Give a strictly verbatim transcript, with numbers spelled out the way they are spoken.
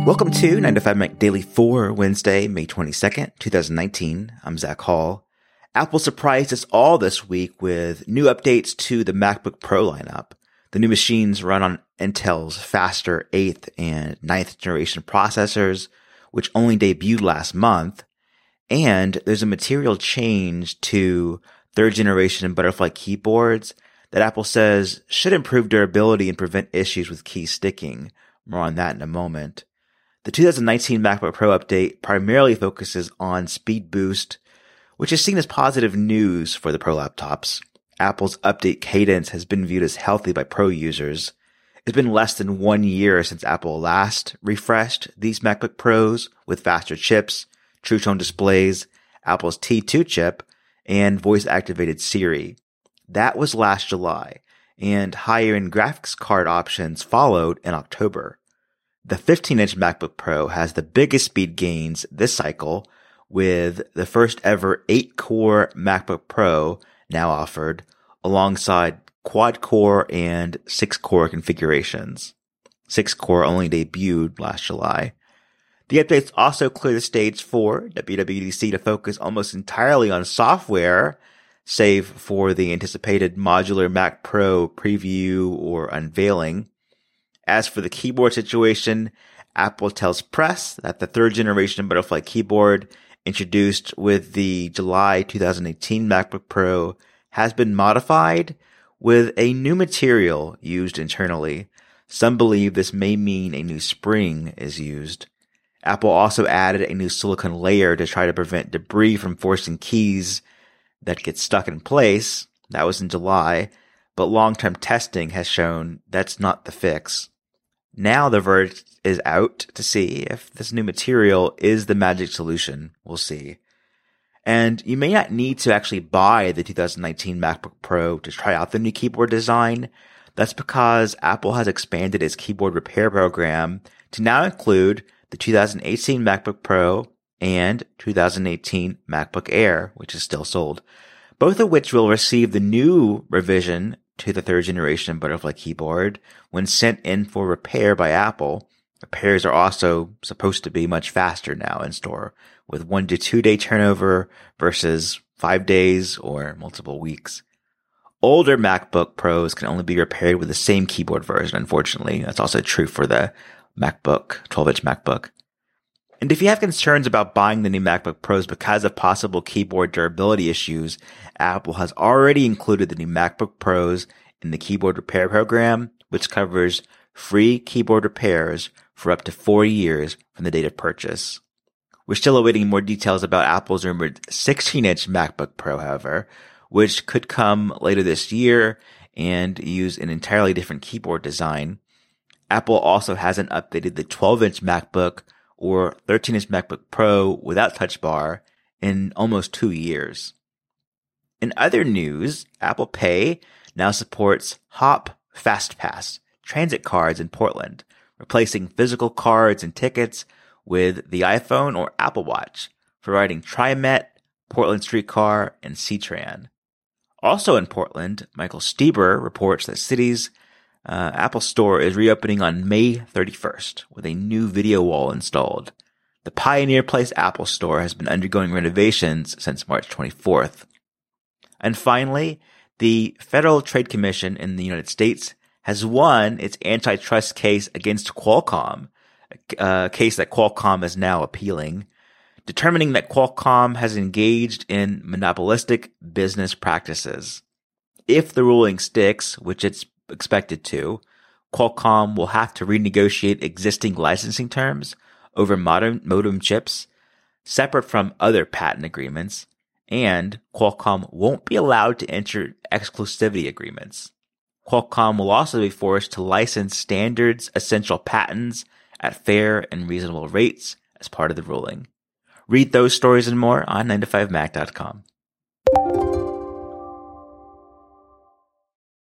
Welcome to nine to five Mac Daily for Wednesday, May twenty-second, twenty nineteen. I'm Zach Hall. Apple surprised us all this week with new updates to the MacBook Pro lineup. The new machines run on Intel's faster eighth and ninth generation processors, which only debuted last month. And there's a material change to third generation Butterfly keyboards that Apple says should improve durability and prevent issues with key sticking. More on that in a moment. The two thousand nineteen MacBook Pro update primarily focuses on speed boost, which is seen as positive news for the Pro laptops. Apple's update cadence has been viewed as healthy by Pro users. It's been less than one year since Apple last refreshed these MacBook Pros with faster chips, True Tone displays, Apple's T two chip, and voice-activated Siri. That was last July, and higher-end graphics card options followed in October. The fifteen-inch MacBook Pro has the biggest speed gains this cycle, with the first ever eight-core MacBook Pro now offered, alongside quad-core and six-core configurations. six-core only debuted last July. The updates also clear the stage for W W D C to focus almost entirely on software, save for the anticipated modular Mac Pro preview or unveiling. As for the keyboard situation, Apple tells press that the third generation Butterfly keyboard introduced with the July twenty eighteen MacBook Pro has been modified with a new material used internally. Some believe this may mean a new spring is used. Apple also added a new silicone layer to try to prevent debris from forcing keys that get stuck in place. That was in July, but long-term testing has shown that's not the fix. Now the verdict is out to see if this new material is the magic solution. We'll see. And you may not need to actually buy the two thousand nineteen MacBook Pro to try out the new keyboard design. That's because Apple has expanded its keyboard repair program to now include the two thousand eighteen MacBook Pro and two thousand eighteen MacBook Air, which is still sold, both of which will receive the new revision to the third generation Butterfly keyboard when sent in for repair by Apple. Repairs are also supposed to be much faster now in store, with one to two day turnover versus five days or multiple weeks. Older MacBook Pros can only be repaired with the same keyboard version, unfortunately. That's also true for the MacBook, twelve-inch MacBook. And if you have concerns about buying the new MacBook Pros because of possible keyboard durability issues, Apple has already included the new MacBook Pros in the keyboard repair program, which covers free keyboard repairs for up to four years from the date of purchase. We're still awaiting more details about Apple's rumored sixteen-inch MacBook Pro, however, which could come later this year and use an entirely different keyboard design. Apple also hasn't updated the twelve-inch MacBook or thirteen-inch MacBook Pro without Touch Bar in almost two years. In other news, Apple Pay now supports Hop FastPass transit cards in Portland, replacing physical cards and tickets with the iPhone or Apple Watch for riding TriMet, Portland Streetcar, and C-Tran. Also in Portland, Michael Stieber reports that City's uh, Apple Store is reopening on May thirty-first with a new video wall installed. The Pioneer Place Apple Store has been undergoing renovations since March twenty-fourth. And finally, the Federal Trade Commission in the United States has won its antitrust case against Qualcomm, a case that Qualcomm is now appealing, determining that Qualcomm has engaged in monopolistic business practices. If the ruling sticks, which it's expected to, Qualcomm will have to renegotiate existing licensing terms over modem, modem chips, separate from other patent agreements, and Qualcomm won't be allowed to enter exclusivity agreements. Qualcomm will also be forced to license standards essential patents at fair and reasonable rates as part of the ruling. Read those stories and more on nine to five mac dot com.